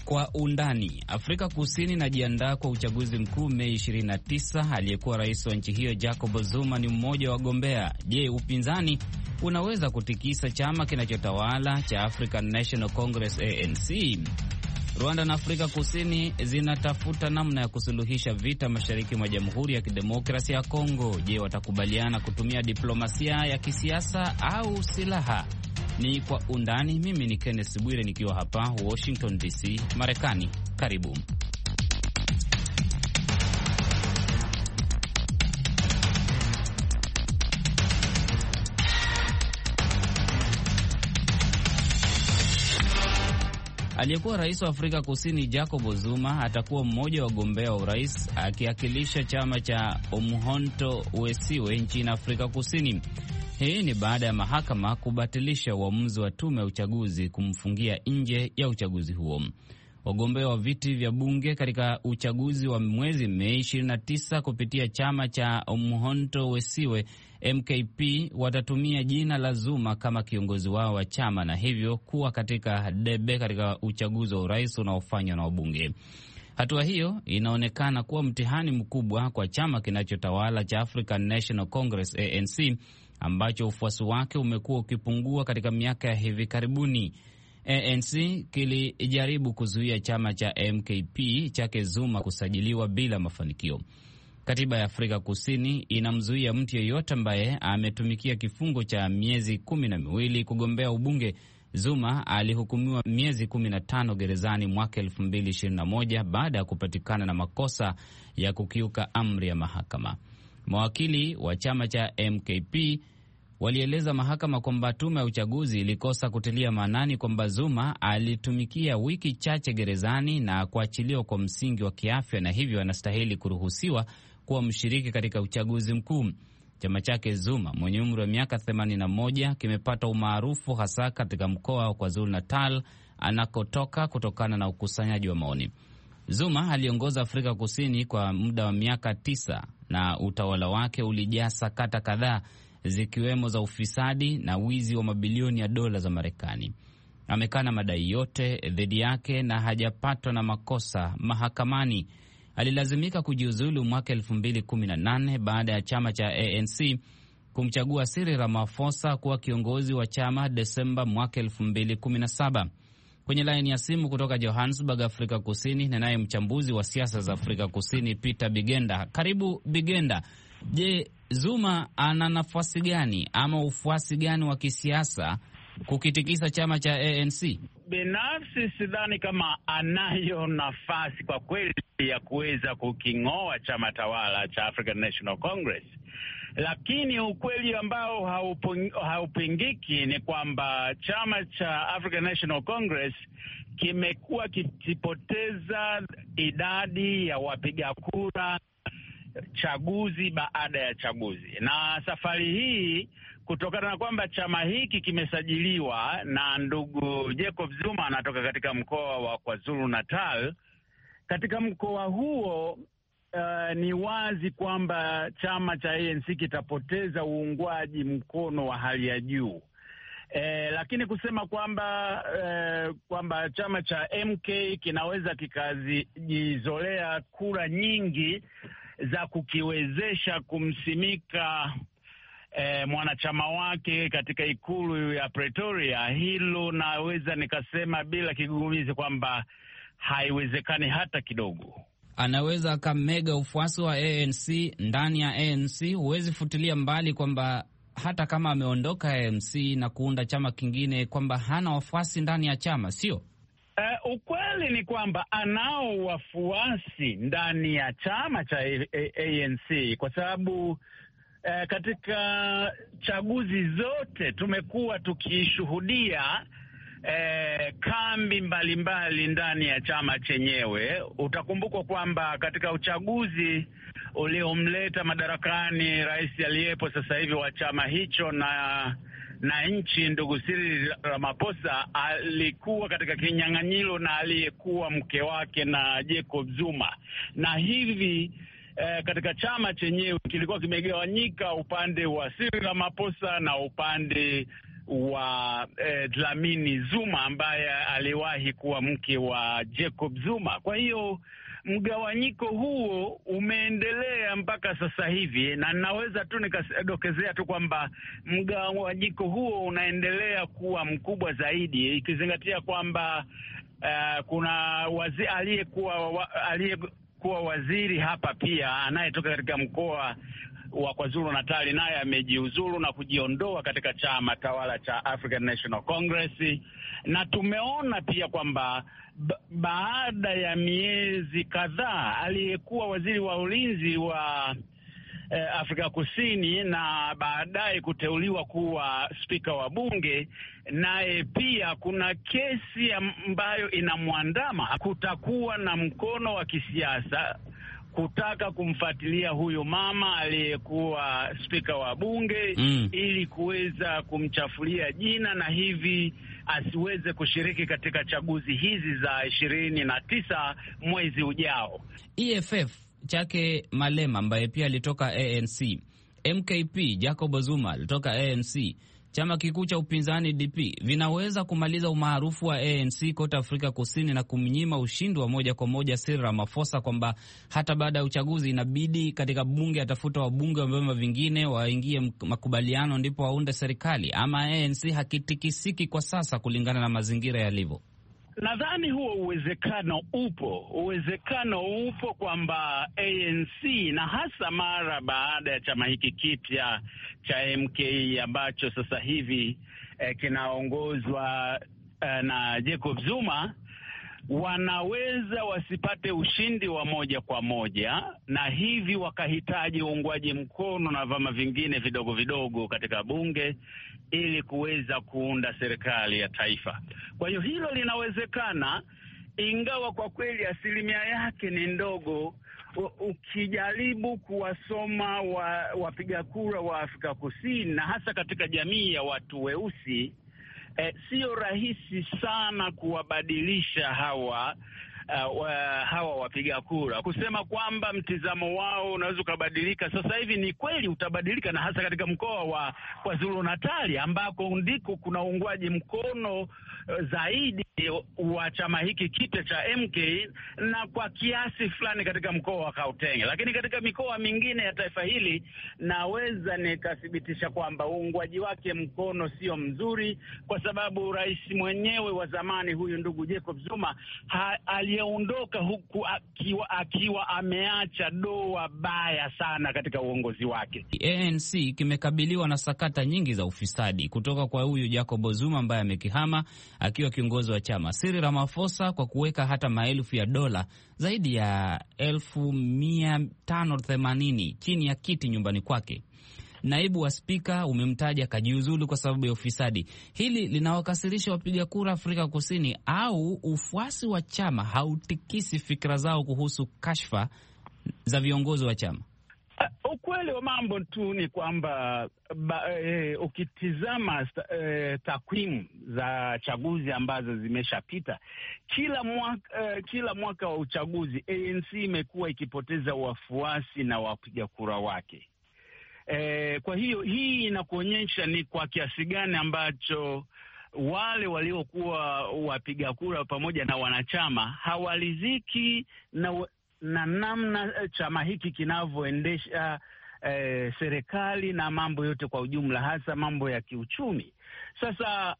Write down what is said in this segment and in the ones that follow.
Kwa undani. Afrika Kusini inajiandaa kwa uchaguzi mkuu Mei 29. Aliyekuwa rais wa nchi hiyo Jacob Zuma ni mmoja wa wagombea. Je, upinzani unaweza kutikisa chama kinachotawala cha African National Congress ANC? Rwanda na Afrika Kusini zinatafuta namna ya kusuluhisha vita mashariki mwa Jamhuri ya Kidemokrasia ya Kongo. Je, watakubaliana kutumia diplomasia ya kisiasa au silaha? Ni kwa undani. Mimi ni Kenneth Bwire nikiwa hapa Washington DC, Marekani. Karibu. Aliyekuwa rais wa Afrika Kusini Jacob Zuma atakuwa mmoja wa wagombea wa urais akiwakilisha chama cha Umkhonto weSizwe nchini Afrika Kusini. Hii ni baada ya mahakama kubatilisha uamuzi wa tume ya uchaguzi kumfungia nje ya uchaguzi huo. Wagombea wa viti vya bunge katika uchaguzi wa mwezi Mei 29 kupitia chama cha Umkhonto weSizwe MKP watatumia jina la Zuma kama kiongozi wao wa chama na hivyo kuwa katika debe katika uchaguzi wa urais unaofanywa na wabunge. Hatua hiyo inaonekana kuwa mtihani mkubwa kwa chama kinachotawala cha African National Congress ANC ambacho ufuasi wake umekuwa ukipungua katika miaka ya hivi karibuni. ANC kilijaribu kuzuia chama cha MKP chake Zuma kusajiliwa bila mafanikio. Katiba ya Afrika Kusini inamzuia mtu yeyote ambaye ametumikia kifungo cha miezi 12 kugombea ubunge. Zuma alihukumiwa miezi 15 gerezani mwaka 2021 baada ya kupatikana na makosa ya kukiuka amri ya mahakama. Mawakili wa chama cha MKP walieleza mahakama kwamba tume ya uchaguzi ilikosa kutilia maanani kwamba Zuma alitumikia wiki chache gerezani na kuachiliwa kwa msingi wa kiafya na hivyo anastahili kuruhusiwa kuwa mshiriki katika uchaguzi mkuu. Chama chake Zuma mwenye umri wa miaka 81 kimepata umaarufu hasa katika mkoa wa KwaZulu-Natal anakotoka kutokana na ukusanyaji wa maoni. Zuma aliongoza Afrika Kusini kwa muda wa miaka 9 na utawala wake ulijaa sakata kadhaa zikiwemo za ufisadi na wizi wa mabilioni ya dola za Marekani. Amekana madai yote dhidi yake na hajapatwa na makosa mahakamani. Alilazimika kujiuzulu mwaka 2018 baada ya chama cha ANC kumchagua Cyril Ramaphosa kuwa kiongozi wa chama Desemba mwaka 2017. Kwenye laini ya simu kutoka Johannesburg, Afrika Kusini, na naye mchambuzi wa siasa za Afrika Kusini Peter Bigenda. Karibu Bigenda. Je, Zuma ana nafasi gani ama ufuasi gani wa kisiasa kukitikisa chama cha ANC? Binafsi sidhani kama anayo nafasi kwa kweli ya kuweza kuking'oa chama tawala cha African National Congress. Lakini ukweli ambao haupingiki ni kwamba chama cha African National Congress kimekuwa kikipoteza idadi ya wapiga kura chaguzi baada ya chaguzi. Na safari hii kutokana na kwamba chama hiki kimesajiliwa na ndugu Jacob Zuma anatoka katika mkoa wa KwaZulu-Natal, katika mkoa huo ni wazi kwamba chama cha ANC kitapoteza uungwaji mkono wa hali ya juu. Lakini kusema kwamba chama cha MK kinaweza kikajizolea kura nyingi za kukiwezesha kumsimika mwanachama wake katika ikulu ya Pretoria, hilo naweza nikasema bila kigugumizi kwamba haiwezekani hata kidogo. Anaweza akamega ufuasi wa ANC ndani ya ANC. Huwezi futilia mbali kwamba hata kama ameondoka ANC na kuunda chama kingine kwamba hana wafuasi ndani ya chama, sio? Ukweli ni kwamba anao wafuasi ndani ya chama cha ANC kwa sababu katika chaguzi zote tumekuwa tukishuhudia kambi mbalimbali ndani ya chama chenyewe. Utakumbukwa kwamba katika uchaguzi uliomleta madarakani rais aliyepo sasa hivi wa chama hicho na nchi, ndugu Cyril Ramaphosa, alikuwa katika kinyang'anyiro na aliyekuwa mke wake na Jacob Zuma, na hivi katika chama chenyewe kilikuwa kimegawanyika upande wa Cyril Ramaphosa na upande wa Dlamini Zuma ambaye aliwahi kuwa mke wa Jacob Zuma. Kwa hiyo mgawanyiko huo umeendelea mpaka sasa hivi, na ninaweza tu nikadokezea tu kwamba mgawanyiko huo unaendelea kuwa mkubwa zaidi, ikizingatia kwamba kuna aliyekuwa waziri hapa pia anayetoka katika mkoa wa KwaZulu Natal, naye amejiuzulu na kujiondoa katika chama tawala cha African National Congress. Na tumeona pia kwamba baada ya miezi kadhaa aliyekuwa waziri wa ulinzi wa Afrika Kusini na baadaye kuteuliwa kuwa spika wa bunge, naye pia kuna kesi ambayo inamwandama. Kutakuwa na mkono wa kisiasa kutaka kumfuatilia huyu mama aliyekuwa spika wa bunge ili kuweza kumchafulia jina na hivi asiweze kushiriki katika chaguzi hizi za 29 mwezi ujao. EFF chake Malema ambaye pia alitoka ANC, MKP Jacob Zuma alitoka ANC, chama kikuu cha upinzani DP vinaweza kumaliza umaarufu wa ANC kote Afrika Kusini na kumnyima ushindi wa moja kwa moja Cyril Ramaphosa, kwamba hata baada ya uchaguzi inabidi katika bunge atafuta wabunge wa vyama vingine waingie makubaliano ndipo waunde serikali, ama ANC hakitikisiki kwa sasa kulingana na mazingira yalivyo? Nadhani huo uwezekano upo kwamba ANC, na hasa mara baada ya chama hiki kipya cha MK ambacho sasa hivi kinaongozwa na Jacob Zuma, wanaweza wasipate ushindi wa moja kwa moja, na hivi wakahitaji uungwaji mkono na vyama vingine vidogo vidogo katika bunge ili kuweza kuunda serikali ya taifa. Kwa hiyo hilo linawezekana, ingawa kwa kweli asilimia yake ni ndogo. Ukijaribu kuwasoma wapiga kura wa Afrika Kusini na hasa katika jamii ya watu weusi, sio rahisi sana kuwabadilisha hawa wapiga kura, kusema kwamba mtizamo wao unaweza ukabadilika sasa hivi. Ni kweli utabadilika, na hasa katika mkoa wa KwaZulu Natal ambako ndiko kuna uungwaji mkono zaidi wa chama hiki kipya cha MK, na kwa kiasi fulani katika mkoa wa Gauteng. Lakini katika mikoa mingine ya taifa hili naweza nikathibitisha kwamba uungwaji wake mkono sio mzuri, kwa sababu rais mwenyewe wa zamani huyu ndugu Jacob Zuma aliyeondoka huku akiwa ameacha doa baya sana katika uongozi wake. ANC kimekabiliwa na sakata nyingi za ufisadi kutoka kwa huyu Jacob Zuma ambaye amekihama akiwa kiongozi wa chama, Cyril Ramaphosa kwa kuweka hata maelfu ya dola zaidi ya 1580 chini ya kiti nyumbani kwake. Naibu wa spika umemtaja kajiuzulu kwa sababu ya ufisadi. Hili linawakasirisha wapiga kura Afrika Kusini, au ufuasi wa chama hautikisi fikra zao kuhusu kashfa za viongozi wa chama? Ukweli wa mambo tu ni kwamba ukitizama takwimu za chaguzi ambazo zimeshapita, kila mwaka wa uchaguzi ANC imekuwa ikipoteza wafuasi na wapiga kura wake. Kwa hiyo hii inakuonyesha ni kwa kiasi gani ambacho wale waliokuwa wapiga kura pamoja na wanachama hawaliziki na namna chama hiki kinavyoendesha serikali na mambo yote kwa ujumla, hasa mambo ya kiuchumi. Sasa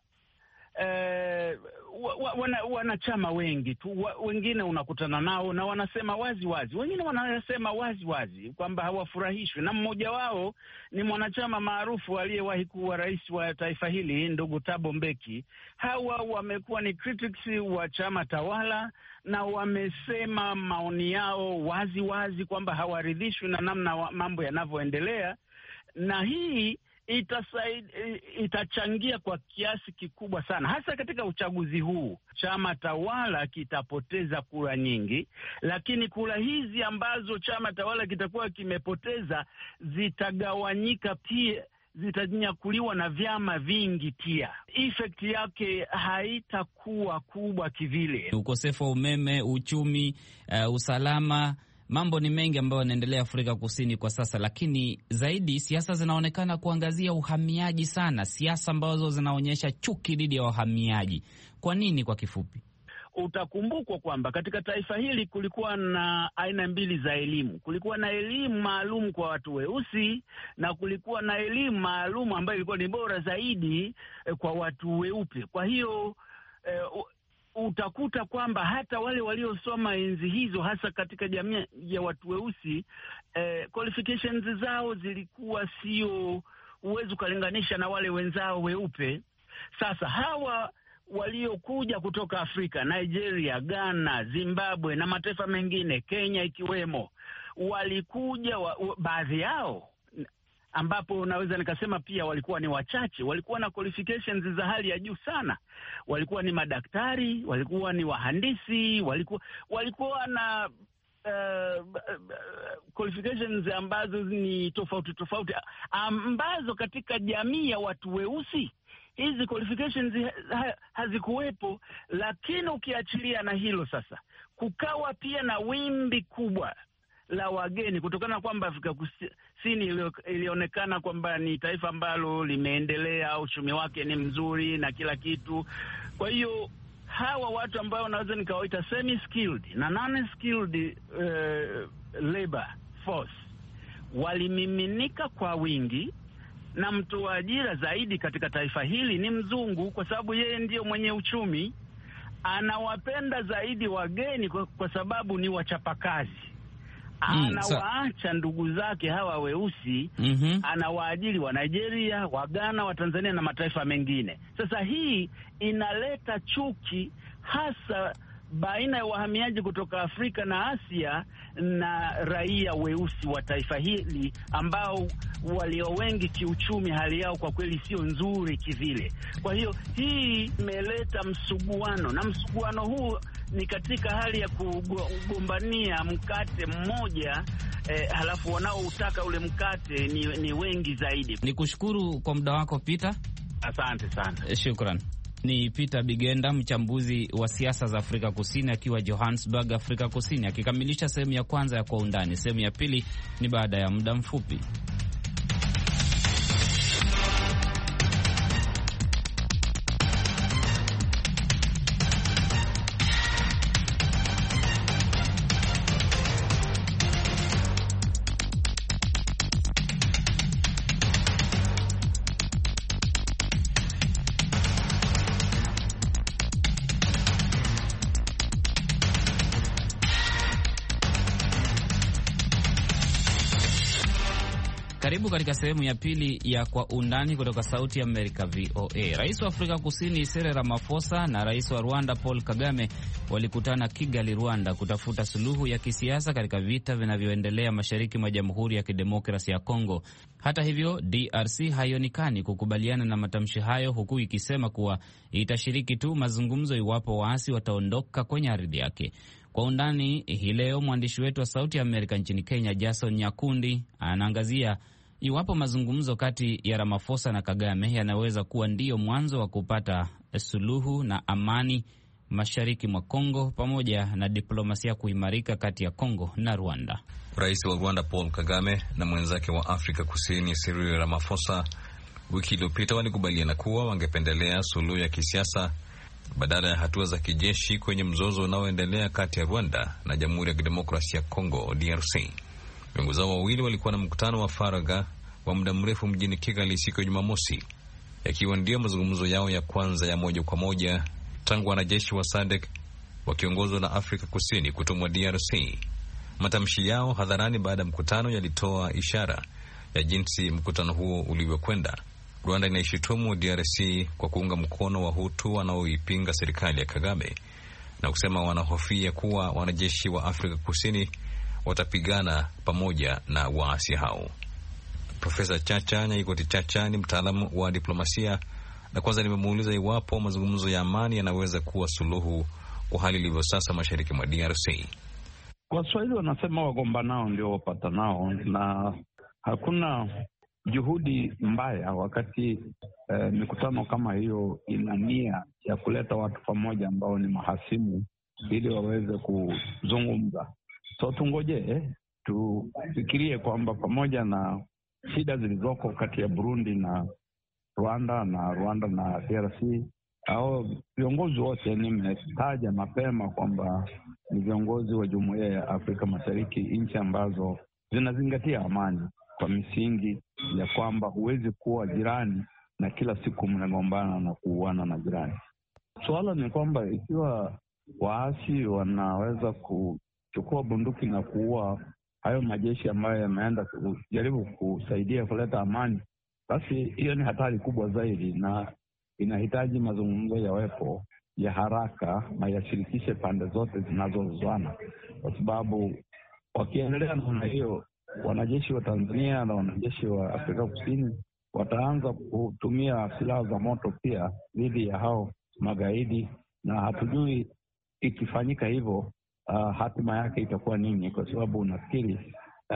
wanachama wengi tu, wengine unakutana nao na wanasema wazi wazi, wengine wanasema wazi wazi kwamba hawafurahishwi, na mmoja wao ni mwanachama maarufu aliyewahi kuwa rais wa taifa hili ndugu Thabo Mbeki. Hawa wamekuwa ni critics wa chama tawala na wamesema maoni yao wazi wazi kwamba hawaridhishwi na namna mambo yanavyoendelea, na hii itachangia kwa kiasi kikubwa sana, hasa katika uchaguzi huu. Chama tawala kitapoteza kura nyingi, lakini kura hizi ambazo chama tawala kitakuwa kimepoteza zitagawanyika pia, zitanyakuliwa na vyama vingi pia. Effect yake haitakuwa kubwa kivile. Ukosefu wa umeme, uchumi, usalama, mambo ni mengi ambayo yanaendelea Afrika Kusini kwa sasa, lakini zaidi siasa zinaonekana kuangazia uhamiaji sana, siasa ambazo zinaonyesha chuki dhidi ya wahamiaji. Kwa nini kwa kifupi? Utakumbukwa kwamba katika taifa hili kulikuwa na aina mbili za elimu. Kulikuwa na elimu maalum kwa watu weusi na kulikuwa na elimu maalum ambayo ilikuwa ni bora zaidi kwa watu weupe. Kwa hiyo utakuta kwamba hata wale waliosoma enzi hizo, hasa katika jamii ya watu weusi, qualifications zao zilikuwa sio, huwezi ukalinganisha na wale wenzao weupe. Sasa hawa waliokuja kutoka Afrika, Nigeria, Ghana, Zimbabwe na mataifa mengine, Kenya ikiwemo, walikuja baadhi yao, ambapo naweza nikasema pia walikuwa ni wachache, walikuwa na qualifications za hali ya juu sana. Walikuwa ni madaktari, walikuwa ni wahandisi, walikuwa na qualifications ambazo ni tofauti, ambazo katika jamii ya watu weusi hizi qualifications hazikuwepo. Lakini ukiachilia na hilo, sasa kukawa pia na wimbi kubwa la wageni, kutokana na kwamba Afrika Kusini ilionekana kwamba ni taifa ambalo limeendelea, uchumi wake ni mzuri na kila kitu. Kwa hiyo hawa watu ambao naweza nikawaita semi skilled na non skilled labor force walimiminika kwa wingi, na mtoa ajira zaidi katika taifa hili ni mzungu, kwa sababu yeye ndiyo mwenye uchumi. Anawapenda zaidi wageni kwa sababu ni wachapakazi. Anawaacha ndugu zake hawa weusi, anawaajiri wa Nigeria, wa Ghana, wa Tanzania na mataifa mengine. Sasa hii inaleta chuki hasa baina ya wahamiaji kutoka Afrika na Asia na raia weusi wa taifa hili, ambao walio wengi kiuchumi hali yao kwa kweli sio nzuri kivile. Kwa hiyo hii imeleta msuguano, na msuguano huu ni katika hali ya kugombania mkate mmoja, halafu wanaoutaka ule mkate ni wengi zaidi. Nikushukuru kwa muda wako Peter. Asante sana. Shukran. Ni Peter Bigenda, mchambuzi wa siasa za Afrika Kusini akiwa Johannesburg, Afrika Kusini, akikamilisha sehemu ya kwanza ya Kwa Undani. Sehemu ya pili ni baada ya muda mfupi. Karibu katika sehemu ya pili ya Kwa Undani kutoka Sauti ya Amerika, VOA. Rais wa Afrika Kusini Cyril Ramaphosa na rais wa Rwanda Paul Kagame walikutana Kigali, Rwanda, kutafuta suluhu ya kisiasa katika vita vinavyoendelea mashariki mwa Jamhuri ya Kidemokrasia ya Kongo. Hata hivyo, DRC haionekani kukubaliana na matamshi hayo, huku ikisema kuwa itashiriki tu mazungumzo iwapo waasi wataondoka kwenye ardhi yake. Kwa Undani hii leo, mwandishi wetu wa Sauti ya Amerika nchini Kenya Jason Nyakundi anaangazia iwapo mazungumzo kati ya Ramaphosa na Kagame yanaweza kuwa ndiyo mwanzo wa kupata suluhu na amani mashariki mwa Kongo, pamoja na diplomasia kuimarika kati ya Kongo na Rwanda. Rais wa Rwanda Paul Kagame na mwenzake wa Afrika Kusini Cyril Ramaphosa wiki iliyopita walikubaliana kuwa wangependelea suluhu ya kisiasa badala ya hatua za kijeshi kwenye mzozo unaoendelea kati ya Rwanda na Jamhuri ya Kidemokrasia ya Kongo, DRC. Viongozi hao wawili walikuwa na mkutano wa faragha wa muda mrefu mjini Kigali siku ya Jumamosi, yakiwa ndio mazungumzo yao ya kwanza ya moja kwa moja tangu wanajeshi wa SADC wakiongozwa na Afrika Kusini kutumwa DRC. Matamshi yao hadharani baada ya mkutano yalitoa ishara ya jinsi mkutano huo ulivyokwenda. Rwanda inaishutumu DRC kwa kuunga mkono Wahutu wanaoipinga serikali ya Kagame na kusema wanahofia kuwa wanajeshi wa Afrika Kusini watapigana pamoja na waasi hao. Profesa Chacha Nyaigoti Chacha ni mtaalamu wa diplomasia, na kwanza nimemuuliza iwapo mazungumzo ya amani yanaweza kuwa suluhu kwa hali ilivyo sasa mashariki mwa DRC. Waswahili wanasema wagombanao ndio wapatanao, na hakuna juhudi mbaya wakati mikutano kama hiyo ina nia ya kuleta watu pamoja ambao ni mahasimu ili waweze kuzungumza. So tungoje tufikirie kwamba pamoja na shida zilizoko kati ya Burundi na Rwanda na DRC, au viongozi wote nimetaja mapema kwamba ni viongozi wa Jumuiya ya Afrika Mashariki, nchi ambazo zinazingatia amani kwa misingi ya kwamba huwezi kuwa jirani na kila siku mnagombana na kuuana na jirani. Suala ni kwamba ikiwa waasi wanaweza kuchukua bunduki na kuua hayo majeshi ambayo yameenda kujaribu kusaidia kuleta amani, basi hiyo ni hatari kubwa zaidi, na inahitaji mazungumzo yawepo ya haraka na yashirikishe pande zote zinazozozana, kwa sababu wakiendelea namna hiyo, wanajeshi wa Tanzania na wanajeshi wa Afrika Kusini wataanza kutumia silaha za moto pia dhidi ya hao magaidi, na hatujui ikifanyika hivyo hatima yake itakuwa nini, kwa sababu nafikiri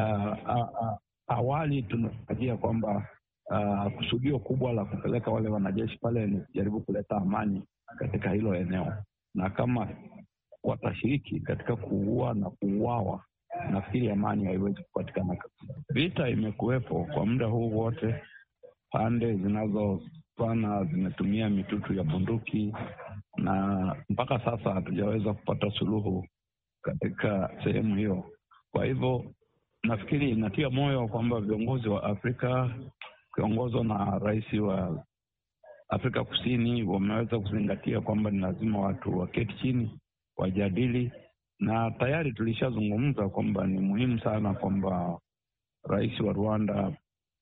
awali tunatarajia kwamba kusudio kubwa la kupeleka wale wanajeshi pale ni kujaribu kuleta amani katika hilo eneo, na kama watashiriki katika kuua na kuuawa, nafikiri amani haiwezi kupatikana kabisa. Vita imekuwepo kwa muda huu wote, pande zinazopana zimetumia mitutu ya bunduki, na mpaka sasa hatujaweza kupata suluhu katika sehemu hiyo. Kwa hivyo nafikiri inatia moyo kwamba viongozi wa Afrika kiongozwa na rais wa Afrika Kusini wameweza kuzingatia kwamba ni lazima watu waketi chini wajadili, na tayari tulishazungumza kwamba ni muhimu sana kwamba rais wa Rwanda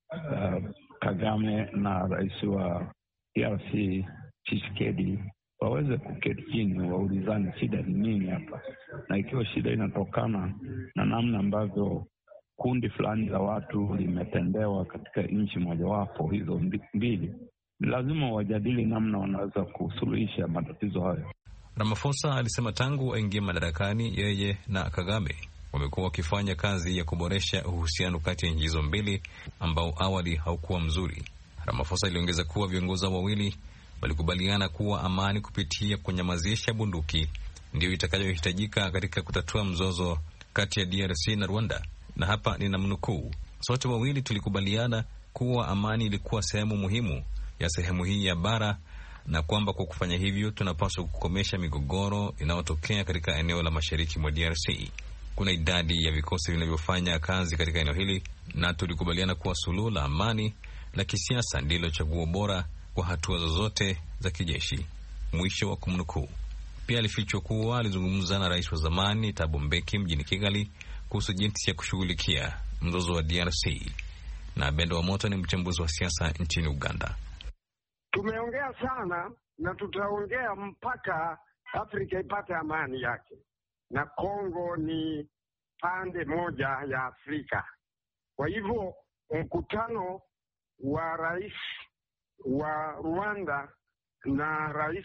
Kagame na rais wa DRC Tshisekedi waweze kuketi chini waulizane shida ni nini hapa, na ikiwa shida inatokana na namna ambavyo kundi fulani la watu limetendewa katika nchi mojawapo hizo mbili, lazima wajadili namna wanaweza kusuluhisha matatizo hayo. Ramaphosa alisema tangu aingie madarakani, yeye na Kagame wamekuwa wakifanya kazi ya kuboresha uhusiano kati ya nchi hizo mbili ambao awali haukuwa mzuri. Ramaphosa aliongeza kuwa viongozi wawili walikubaliana kuwa amani kupitia kunyamazisha bunduki ndio itakayohitajika katika kutatua mzozo kati ya DRC na Rwanda, na hapa ninamnukuu: sote wawili tulikubaliana kuwa amani ilikuwa sehemu muhimu ya sehemu hii ya bara, na kwamba kwa kufanya hivyo tunapaswa kukomesha migogoro inayotokea katika eneo la mashariki mwa DRC. Kuna idadi ya vikosi vinavyofanya kazi katika eneo hili, na tulikubaliana kuwa suluhu la amani la kisiasa ndilo chaguo bora kwa hatua zozote za kijeshi, mwisho wa kumnukuu. Pia alifichwa kuwa alizungumza na rais wa zamani Thabo Mbeki mjini Kigali kuhusu jinsi ya kushughulikia mzozo wa DRC. Na Bendo wa Moto ni mchambuzi wa siasa nchini Uganda. Tumeongea sana na tutaongea mpaka Afrika ipate amani yake, na Kongo ni pande moja ya Afrika. Kwa hivyo mkutano wa rais wa Rwanda na rais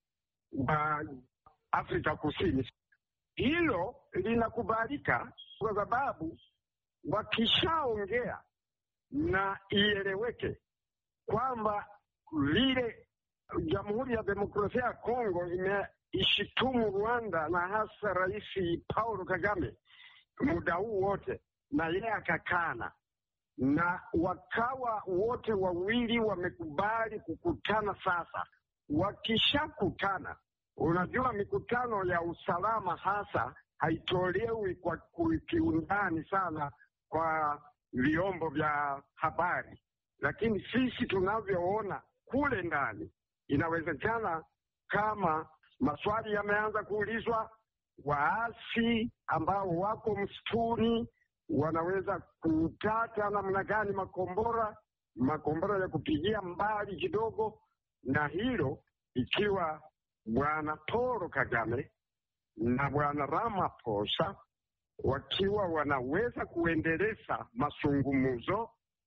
wa Afrika Kusini, hilo linakubalika kwa sababu wakishaongea na ieleweke kwamba vile Jamhuri ya Demokrasia ya Kongo imeishitumu Rwanda na hasa Rais Paul Kagame muda huu wote, na yeye akakana, na wakawa wote wawili wamekubali kukutana. Sasa wakishakutana, unajua mikutano ya usalama hasa haitolewi kwa kiundani sana kwa vyombo vya habari, lakini sisi tunavyoona kule ndani, inawezekana kama maswali yameanza kuulizwa, waasi ambao wako msituni wanaweza kutaka namna gani makombora ya kupigia mbali kidogo, na hilo ikiwa Bwana Paul Kagame na Bwana Ramaphosa wakiwa wanaweza kuendeleza mazungumzo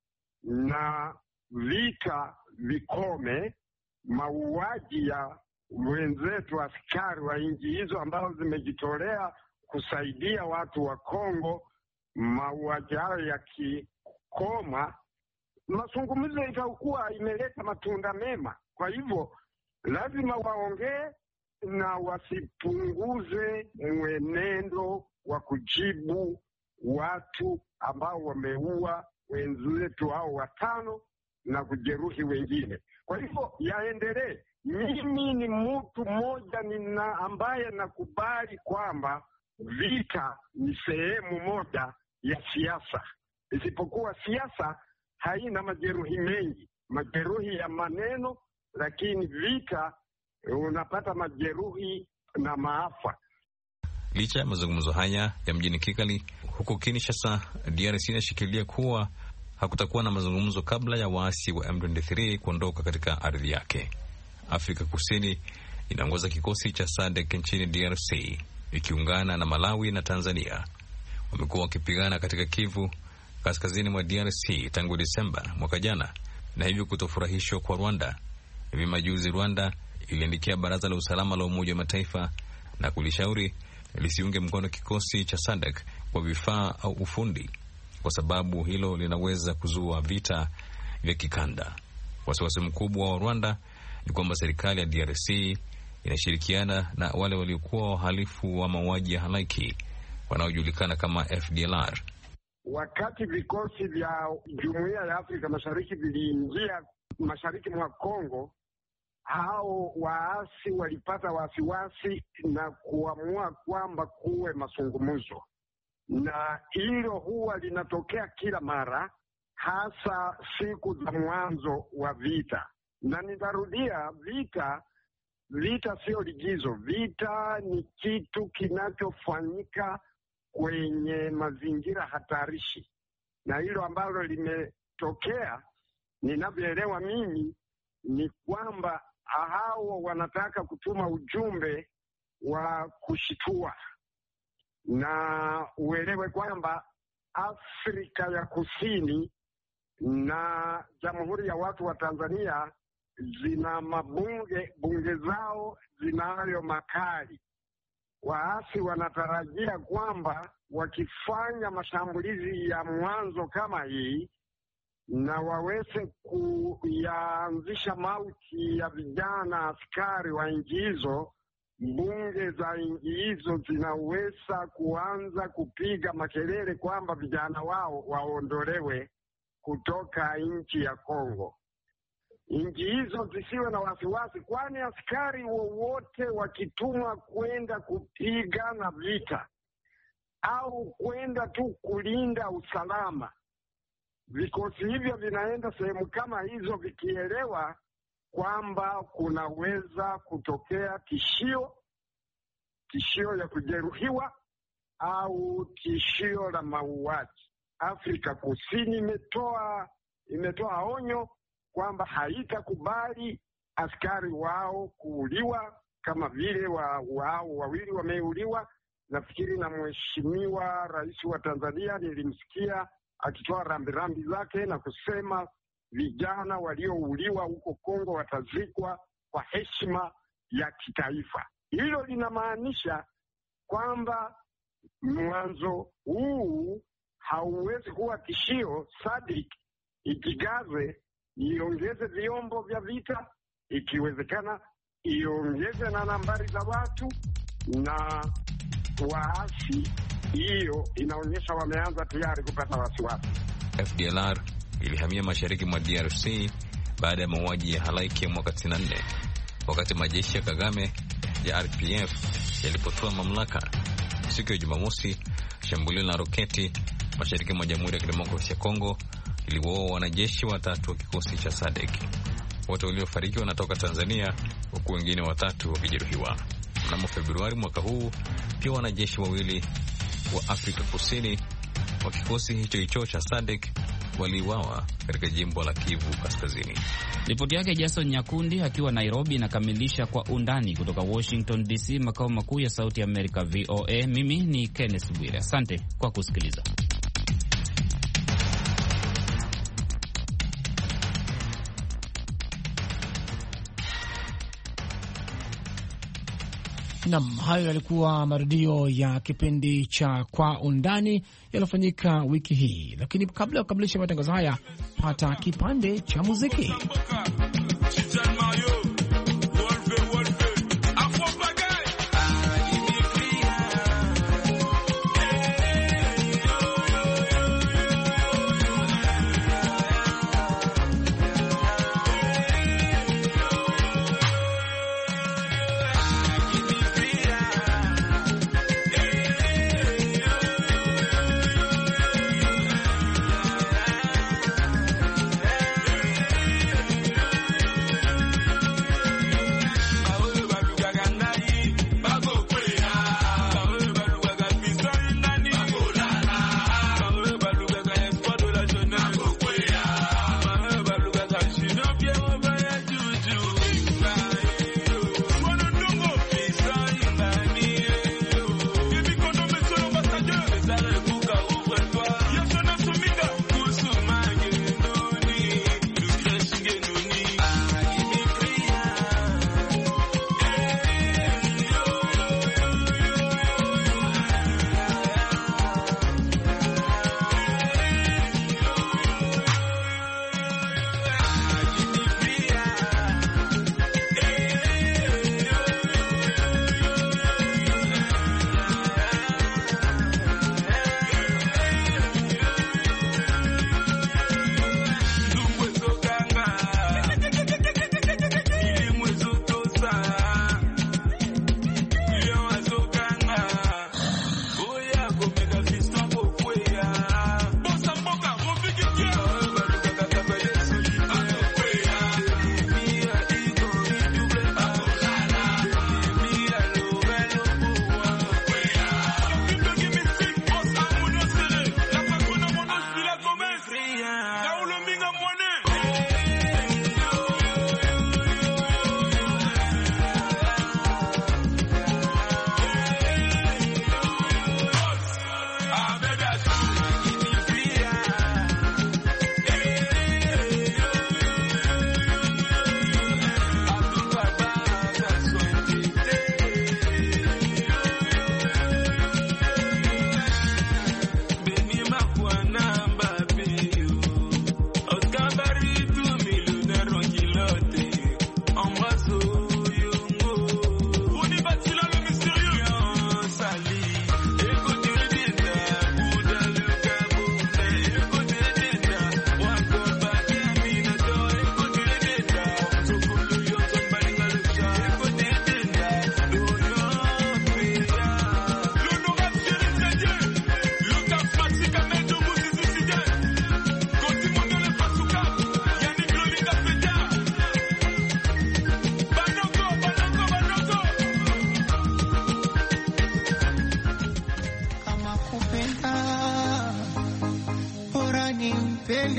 na vita vikome, mauaji ya wenzetu askari wa nchi hizo ambao zimejitolea kusaidia watu wa Kongo, mauaji hayo yakikoma, mazungumzo itakuwa imeleta matunda mema. Kwa hivyo lazima waongee na wasipunguze mwenendo wa kujibu watu ambao wameua wenzetu hao 5 na kujeruhi wengine. Kwa hivyo yaendelee. Mimi ni mtu mmoja ambaye nakubali kwamba vita ni sehemu moja ya siasa, isipokuwa siasa haina majeruhi mengi, majeruhi ya maneno, lakini vita unapata majeruhi na maafa. Licha ya mazungumzo haya ya mjini Kigali, huko Kinshasa, DRC inashikilia kuwa hakutakuwa na mazungumzo kabla ya waasi wa M23 kuondoka katika ardhi yake. Afrika Kusini inaongoza kikosi cha SADC nchini DRC ikiungana na Malawi na Tanzania. Wamekuwa wakipigana katika Kivu kaskazini mwa DRC tangu Desemba mwaka jana, na hivyo kutofurahishwa kwa Rwanda. Hivi majuzi Rwanda iliandikia Baraza la Usalama la Umoja wa Mataifa na kulishauri lisiunge mkono kikosi cha SADC kwa vifaa au ufundi, kwa sababu hilo linaweza kuzua vita vya kikanda. Wasiwasi mkubwa wa Rwanda ni kwamba serikali ya DRC inashirikiana na wale waliokuwa wahalifu wa mauaji ya halaiki wanaojulikana kama FDLR. Wakati vikosi vya Jumuiya ya Afrika Mashariki viliingia mashariki mwa Kongo, hao waasi walipata wasiwasi na kuamua kwamba kuwe mazungumzo, na hilo huwa linatokea kila mara, hasa siku za mwanzo wa vita. Na nitarudia, vita sio ligizo. Vita ni kitu kinachofanyika kwenye mazingira hatarishi, na hilo ambalo limetokea, ninavyoelewa mimi, ni kwamba hao wanataka kutuma ujumbe wa kushitua, na uelewe kwamba Afrika ya Kusini na Jamhuri ya Watu wa Tanzania zina bunge zao zinayo makali. Waasi wanatarajia kwamba wakifanya mashambulizi ya mwanzo kama hii na waweze kuyaanzisha mauti ya vijana askari wa nchi hizo, bunge za nchi hizo zinaweza kuanza kupiga makelele kwamba vijana wao waondolewe kutoka nchi ya Kongo. Nchi hizo zisiwe na wasiwasi, kwani askari wowote wakitumwa kwenda kupigana vita au kwenda tu kulinda usalama, vikosi hivyo vinaenda sehemu kama hizo vikielewa kwamba kunaweza kutokea tishio ya kujeruhiwa au tishio la mauaji. Afrika Kusini imetoa onyo kwamba haitakubali askari wao kuuliwa kama vile wao wawili wameuliwa. Nafikiri na Mheshimiwa Rais wa Tanzania nilimsikia akitoa rambirambi zake na kusema vijana waliouliwa huko Kongo watazikwa kwa heshima ya kitaifa. Hilo linamaanisha kwamba mwanzo huu hauwezi kuwa tishio. SADC ikigaze, iongeze vyombo vya vita, ikiwezekana iongeze na nambari za watu na waasi. Hiyo inaonyesha wameanza tayari kupata wasiwasi. FDLR ilihamia mashariki mwa DRC baada ya mauaji ya halaiki ya mwaka 94, wakati majeshi ya Kagame ya RPF yalipotoa mamlaka. Siku ya Jumamosi, shambulio la roketi mashariki mwa Jamhuri ya Kidemokrasia ya Kongo iliwaua wanajeshi 3 wa kikosi cha SADC. Wote waliofariki wanatoka Tanzania, huku wengine 3 wakijeruhiwa. Mnamo Februari mwaka huu, pia wanajeshi 2 wa Afrika Kusini wa kikosi hicho cha SADC waliuawa katika jimbo la Kivu Kaskazini. Ripoti yake Jason Nyakundi akiwa Nairobi inakamilisha Kwa Undani kutoka Washington DC, makao makuu ya Sauti ya Amerika VOA. Mimi ni Kenneth Bwire, asante kwa kusikiliza. Nam, hayo yalikuwa marudio ya kipindi cha Kwa Undani yaliyofanyika wiki hii, lakini kabla ya kukamilisha matangazo haya, pata kipande cha muziki.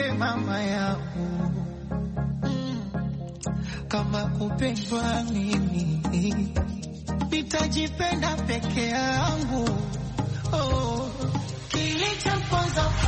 nikupe mama yangu, kama kupendwa mimi nitajipenda peke yangu. Kilichoponza